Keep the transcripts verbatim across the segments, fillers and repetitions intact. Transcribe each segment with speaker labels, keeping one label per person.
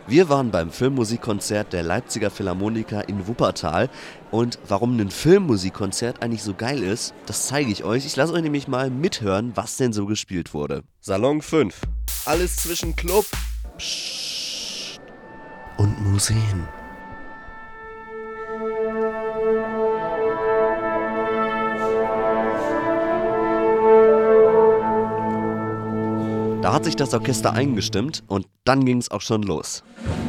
Speaker 1: Wir waren beim Filmmusikkonzert der Leipziger Philharmoniker in Wuppertal. Und warum ein Filmmusikkonzert eigentlich so geil ist, das zeige ich euch. Ich lasse euch nämlich mal mithören, was denn so gespielt wurde. Salon fünf. Alles zwischen Club Psst. und Museen. Da hat sich das Orchester eingestimmt und dann ging es auch schon los.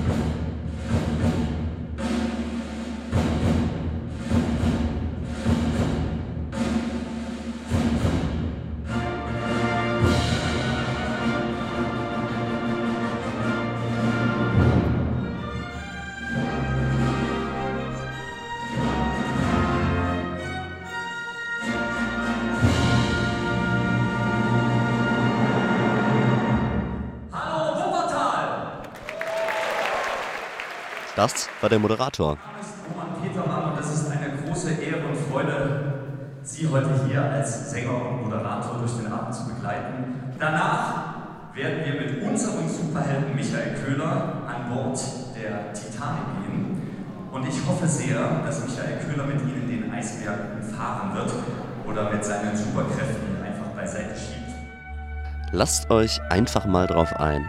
Speaker 1: Das war der Moderator.
Speaker 2: Mein Name ist Roman Petermann und es ist eine große Ehre und Freude, Sie heute hier als Sänger und Moderator durch den Abend zu begleiten. Danach werden wir mit unserem Superhelden Michael Köhler an Bord der Titanic gehen. Und ich hoffe sehr, dass Michael Köhler mit Ihnen den Eisberg umfahren wird oder mit seinen Superkräften einfach beiseite schiebt.
Speaker 1: Lasst euch einfach mal drauf ein.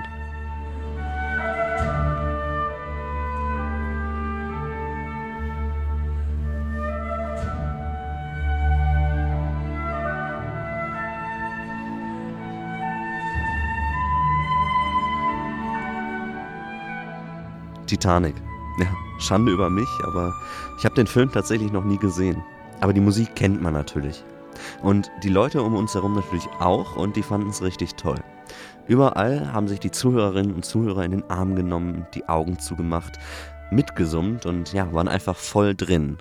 Speaker 1: Titanic. Ja, Schande über mich, aber ich habe den Film tatsächlich noch nie gesehen. Aber die Musik kennt man natürlich. Und die Leute um uns herum natürlich auch und die fanden es richtig toll. Überall haben sich die Zuhörerinnen und Zuhörer in den Arm genommen, die Augen zugemacht, mitgesummt und ja, waren einfach voll drin.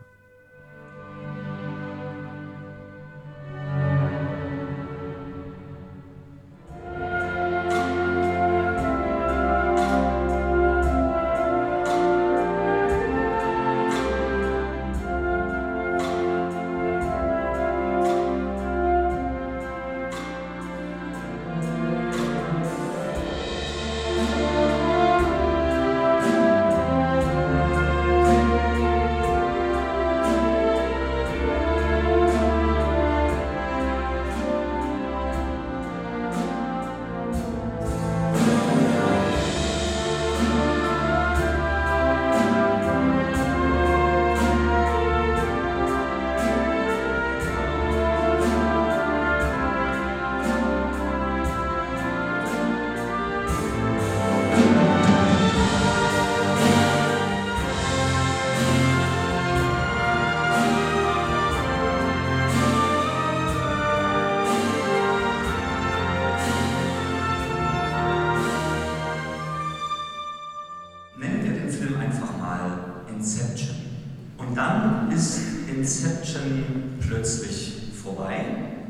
Speaker 2: Inception. Und dann ist Inception plötzlich vorbei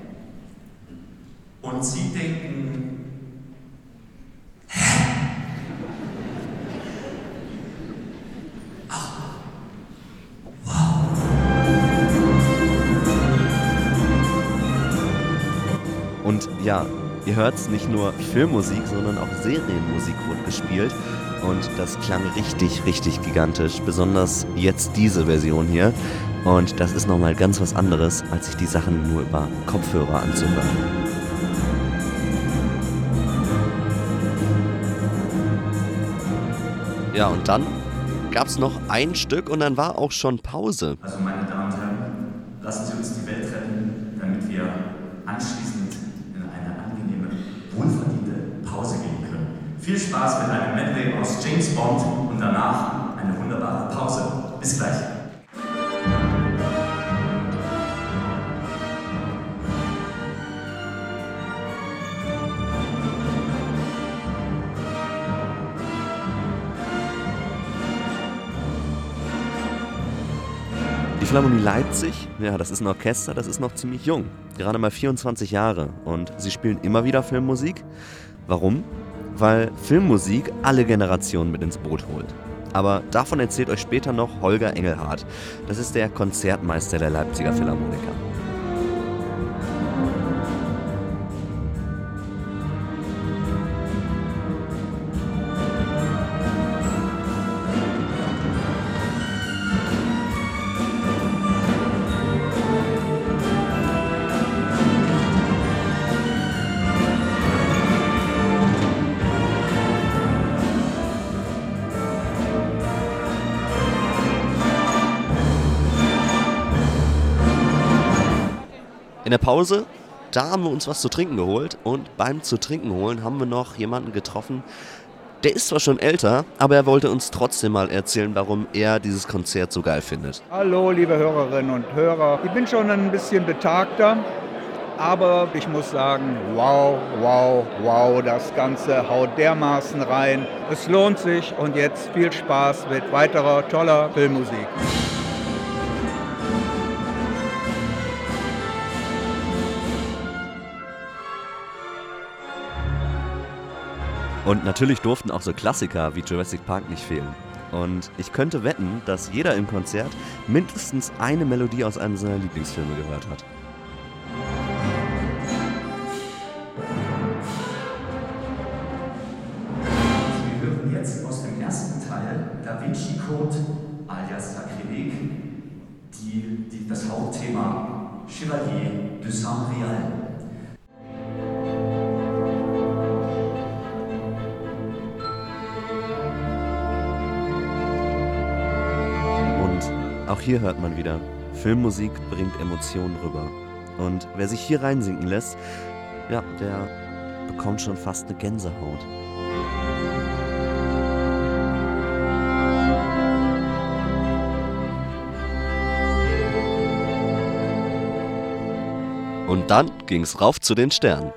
Speaker 2: und Sie denken, hä? Ach, wow.
Speaker 1: Und ja, ihr hört's, nicht nur Filmmusik, sondern auch Serienmusik wurde gespielt. Und das klang richtig, richtig gigantisch. Besonders jetzt diese Version hier. Und das ist nochmal ganz was anderes, als sich die Sachen nur über Kopfhörer anzuhören. Ja, und dann gab's noch ein Stück und dann war auch schon Pause.
Speaker 2: Also meine Damen und Herren, lassen Sie uns die Welt retten, damit wir anschließend in eine angenehme, wohlverdiente Pause gehen können. Viel Spaß mit einem Medley aus James Bond und danach eine wunderbare Pause. Bis gleich.
Speaker 1: Die Philharmonie Leipzig, ja, das ist ein Orchester, das ist noch ziemlich jung. Gerade mal vierundzwanzig Jahre. Und sie spielen immer wieder Filmmusik. Warum? Weil Filmmusik alle Generationen mit ins Boot holt. Aber davon erzählt euch später noch Holger Engelhardt. Das ist der Konzertmeister der Leipziger Philharmoniker. In der Pause, da haben wir uns was zu trinken geholt und beim zu trinken holen haben wir noch jemanden getroffen, der ist zwar schon älter, aber er wollte uns trotzdem mal erzählen, warum er dieses Konzert so geil findet.
Speaker 3: Hallo liebe Hörerinnen und Hörer, ich bin schon ein bisschen betagter, aber ich muss sagen, wow, wow, wow, das Ganze haut dermaßen rein. Es lohnt sich und jetzt viel Spaß mit weiterer toller Filmmusik.
Speaker 1: Und natürlich durften auch so Klassiker wie Jurassic Park nicht fehlen. Und ich könnte wetten, dass jeder im Konzert mindestens eine Melodie aus einem seiner Lieblingsfilme gehört hat.
Speaker 2: Wir hören jetzt aus dem ersten Teil Da Vinci Code alias Sacrilege, die, die, das Hauptthema Chevalier de Saint-Réal.
Speaker 1: Auch hier hört man wieder, Filmmusik bringt Emotionen rüber. Und wer sich hier reinsinken lässt, ja, der bekommt schon fast eine Gänsehaut. Und dann ging's rauf zu den Sternen.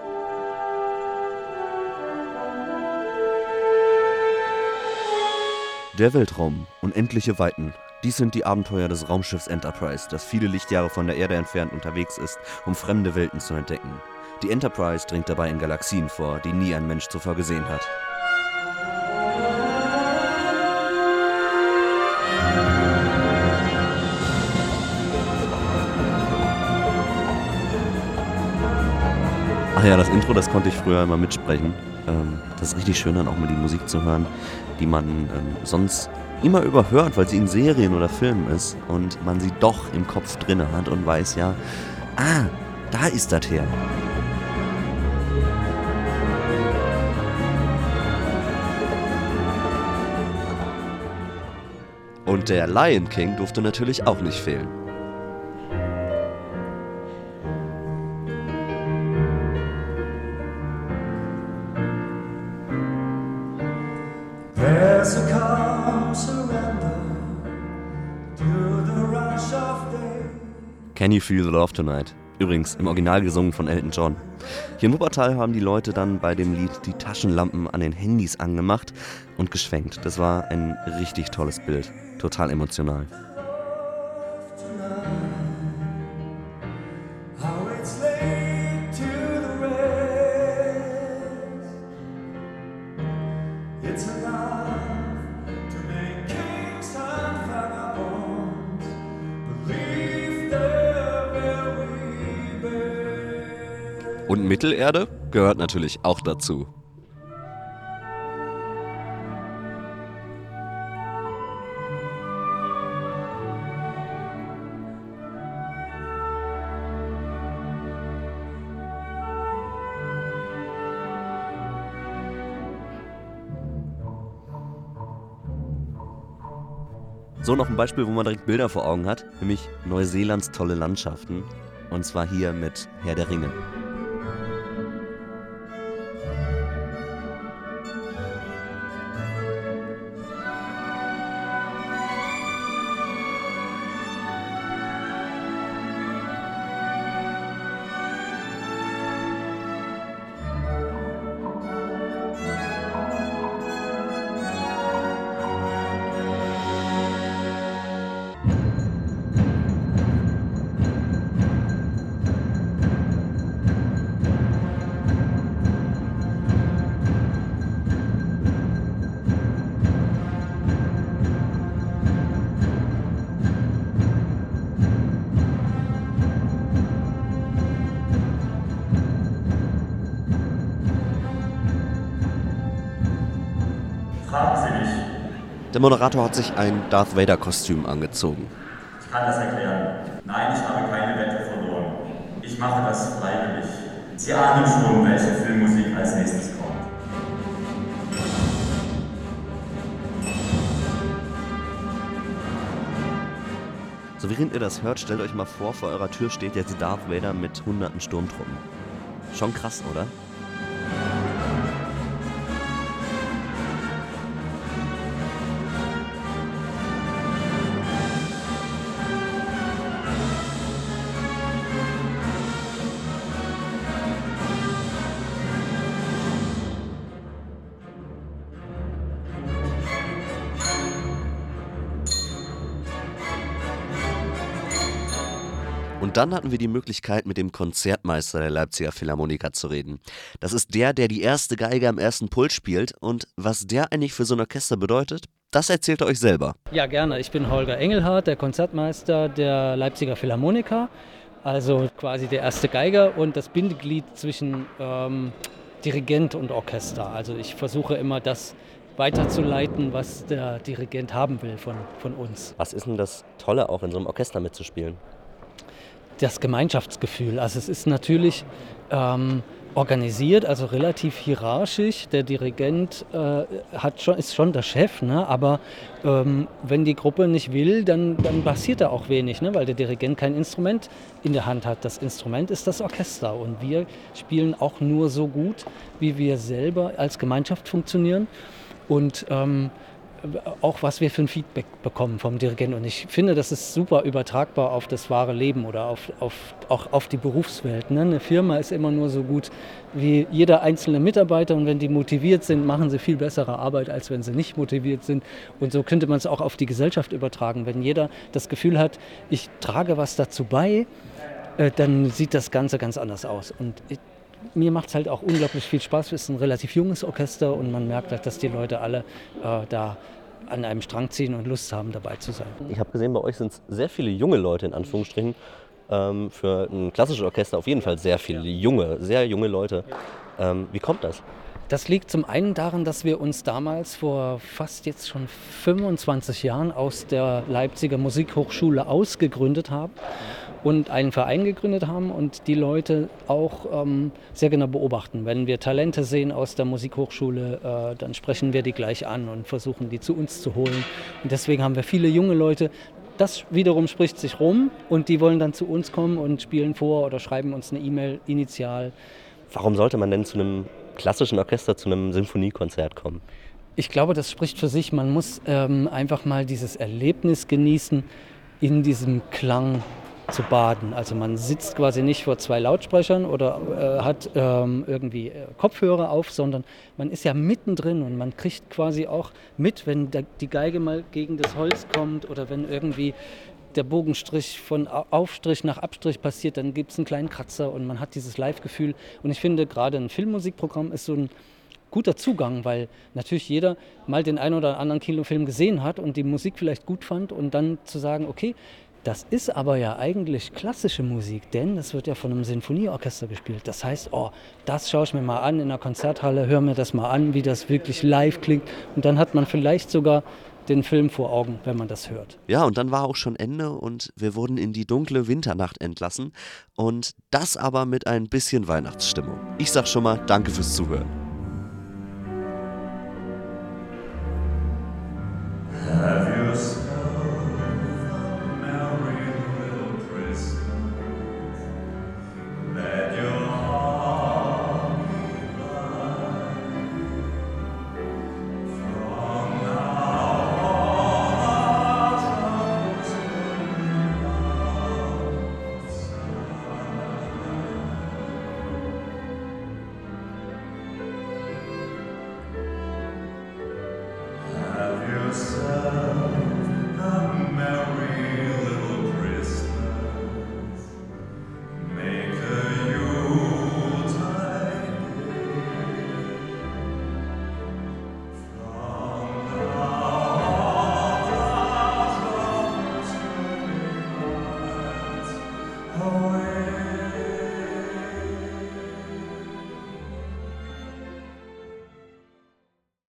Speaker 1: Der Weltraum, unendliche Weiten. Dies sind die Abenteuer des Raumschiffs Enterprise, das viele Lichtjahre von der Erde entfernt unterwegs ist, um fremde Welten zu entdecken. Die Enterprise dringt dabei in Galaxien vor, die nie ein Mensch zuvor gesehen hat. Ach ja, das Intro, das konnte ich früher immer mitsprechen. Ähm, das ist richtig schön, dann auch mal die Musik zu hören, die man ähm, sonst immer überhört, weil sie in Serien oder Filmen ist und man sie doch im Kopf drinne hat und weiß ja, ah, da ist das her. Und der Lion King durfte natürlich auch nicht fehlen.
Speaker 2: There's a calm surrender to the rush of day.
Speaker 1: Can You Feel the Love Tonight? Übrigens im Original gesungen von Elton John. Hier in Wuppertal haben die Leute dann bei dem Lied die Taschenlampen an den Handys angemacht und geschwenkt. Das war ein richtig tolles Bild. Total emotional. Und Mittelerde gehört natürlich auch dazu. So, noch ein Beispiel, wo man direkt Bilder vor Augen hat, nämlich Neuseelands tolle Landschaften. Und zwar hier mit Herr der Ringe.
Speaker 2: Fragen Sie mich.
Speaker 1: Der Moderator hat sich ein Darth Vader-Kostüm angezogen.
Speaker 2: Ich kann das erklären. Nein, ich habe keine Wette verloren. Ich mache das freiwillig. Sie ahnen schon, welche Filmmusik als nächstes kommt.
Speaker 1: So während ihr das hört, stellt euch mal vor, vor eurer Tür steht jetzt Darth Vader mit hunderten Sturmtruppen. Schon krass, oder? Und dann hatten wir die Möglichkeit, mit dem Konzertmeister der Leipziger Philharmoniker zu reden. Das ist der, der die erste Geige am ersten Pult spielt. Und was der eigentlich für so ein Orchester bedeutet, das erzählt er euch selber.
Speaker 4: Ja, gerne. Ich bin Holger Engelhardt, der Konzertmeister der Leipziger Philharmoniker. Also quasi der erste Geiger und das Bindeglied zwischen ähm, Dirigent und Orchester. Also ich versuche immer das weiterzuleiten, was der Dirigent haben will von, von uns.
Speaker 1: Was ist denn das Tolle, auch in so einem Orchester mitzuspielen?
Speaker 4: Das Gemeinschaftsgefühl. Also es ist natürlich ähm, organisiert, also relativ hierarchisch. Der Dirigent äh, hat schon, ist schon der Chef, ne? Aber ähm, wenn die Gruppe nicht will, dann, dann passiert da auch wenig, ne? Weil der Dirigent kein Instrument in der Hand hat. Das Instrument ist das Orchester und wir spielen auch nur so gut, wie wir selber als Gemeinschaft funktionieren. Und ähm, auch was wir für ein Feedback bekommen vom Dirigenten. Und ich finde, das ist super übertragbar auf das wahre Leben oder auf, auf, auch auf die Berufswelt. Ne? Eine Firma ist immer nur so gut wie jeder einzelne Mitarbeiter und wenn die motiviert sind, machen sie viel bessere Arbeit, als wenn sie nicht motiviert sind. Und so könnte man es auch auf die Gesellschaft übertragen. Wenn jeder das Gefühl hat, ich trage was dazu bei, äh, dann sieht das Ganze ganz anders aus. Und ich, mir macht es halt auch unglaublich viel Spaß. Es ist ein relativ junges Orchester und man merkt halt, dass die Leute alle äh, da an einem Strang ziehen und Lust haben, dabei zu sein.
Speaker 1: Ich habe gesehen, bei euch sind es sehr viele junge Leute, in Anführungsstrichen. Ähm, für ein klassisches Orchester auf jeden Fall sehr viele junge, sehr junge Leute. Ähm, wie kommt das?
Speaker 4: Das liegt zum einen daran, dass wir uns damals vor fast jetzt schon fünfundzwanzig Jahren aus der Leipziger Musikhochschule ausgegründet haben und einen Verein gegründet haben und die Leute auch ähm, sehr genau beobachten. Wenn wir Talente sehen aus der Musikhochschule, äh, dann sprechen wir die gleich an und versuchen, die zu uns zu holen. Und deswegen haben wir viele junge Leute. Das wiederum spricht sich rum und die wollen dann zu uns kommen und spielen vor oder schreiben uns eine E-Mail initial.
Speaker 1: Warum sollte man denn zu einem klassischen Orchester, zu einem Sinfoniekonzert kommen?
Speaker 4: Ich glaube, das spricht für sich. Man muss ähm, einfach mal dieses Erlebnis genießen, in diesem Klang zu baden. Also man sitzt quasi nicht vor zwei Lautsprechern oder äh, hat ähm, irgendwie äh, Kopfhörer auf, sondern man ist ja mittendrin und man kriegt quasi auch mit, wenn der, die Geige mal gegen das Holz kommt oder wenn irgendwie der Bogenstrich von Aufstrich nach Abstrich passiert, dann gibt es einen kleinen Kratzer und man hat dieses Live-Gefühl. Und ich finde, gerade ein Filmmusikprogramm ist so ein guter Zugang, weil natürlich jeder mal den einen oder anderen Kinofilm gesehen hat und die Musik vielleicht gut fand und dann zu sagen, okay, das ist aber ja eigentlich klassische Musik, denn das wird ja von einem Sinfonieorchester gespielt. Das heißt, oh, das schaue ich mir mal an in der Konzerthalle, höre mir das mal an, wie das wirklich live klingt. Und dann hat man vielleicht sogar den Film vor Augen, wenn man das hört.
Speaker 1: Ja, und dann war auch schon Ende und wir wurden in die dunkle Winternacht entlassen. Und das aber mit ein bisschen Weihnachtsstimmung. Ich sag schon mal, danke fürs Zuhören.
Speaker 2: Have yourself a merry little Christmas. Let your heart be light. From now on, our troubles will be outside. Have yourself